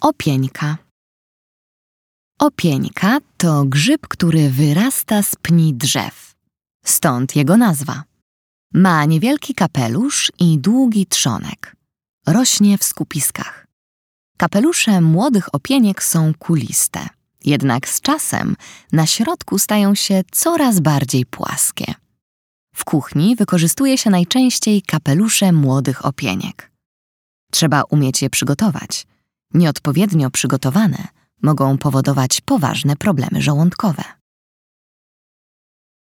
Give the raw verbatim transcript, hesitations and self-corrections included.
Opieńka. Opieńka to grzyb, który wyrasta z pni drzew. Stąd jego nazwa. Ma niewielki kapelusz i długi trzonek. Rośnie w skupiskach. Kapelusze młodych opieniek są kuliste, jednak z czasem na środku stają się coraz bardziej płaskie. W kuchni wykorzystuje się najczęściej kapelusze młodych opieniek. Trzeba umieć je przygotować. Nieodpowiednio przygotowane mogą powodować poważne problemy żołądkowe.